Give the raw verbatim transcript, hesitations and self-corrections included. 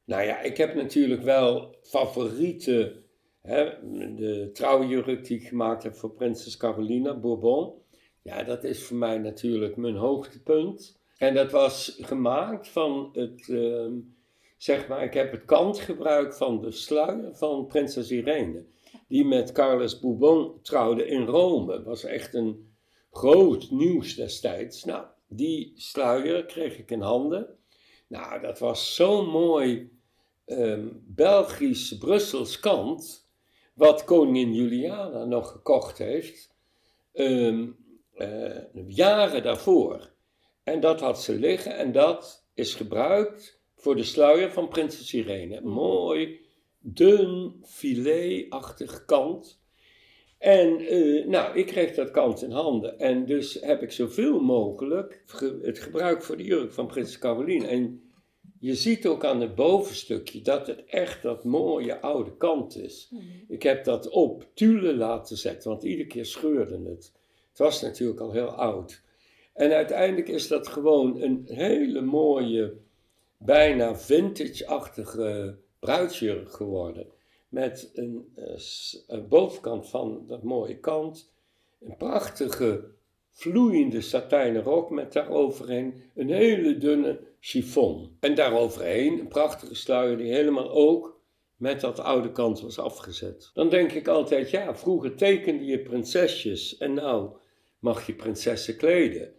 Nou ja, ik heb natuurlijk wel favoriete, hè, de trouwjurk die ik gemaakt heb voor prinses Carolina Bourbon. Ja, dat is voor mij natuurlijk mijn hoogtepunt. En dat was gemaakt van het, uh, zeg maar, ik heb het kantgebruik van de sluier van prinses Irene. Die met Carlos Bourbon trouwde in Rome. Dat was echt een groot nieuws destijds. Nou, die sluier kreeg ik in handen. Nou, dat was zo mooi um, Belgisch Brussels kant, wat koningin Juliana nog gekocht heeft, um, uh, jaren daarvoor. En dat had ze liggen en dat is gebruikt voor de sluier van prinses Irene. Mooi, dun, filet-achtig kant. En uh, nou, ik kreeg dat kant in handen en dus heb ik zoveel mogelijk ge- het gebruik voor de jurk van prinses Caroline. En je ziet ook aan het bovenstukje dat het echt dat mooie oude kant is. Mm-hmm. Ik heb dat op tulle laten zetten, want iedere keer scheurde het. Het was natuurlijk al heel oud. En uiteindelijk is dat gewoon een hele mooie, bijna vintage-achtige bruidsjurk geworden. Met een, uh, een bovenkant van dat mooie kant, een prachtige vloeiende satijnen rok met daaroverheen een hele dunne chiffon. En daaroverheen een prachtige sluier die helemaal ook met dat oude kant was afgezet. Dan denk ik altijd, ja, vroeger tekende je prinsesjes en nou mag je prinsessen kleden.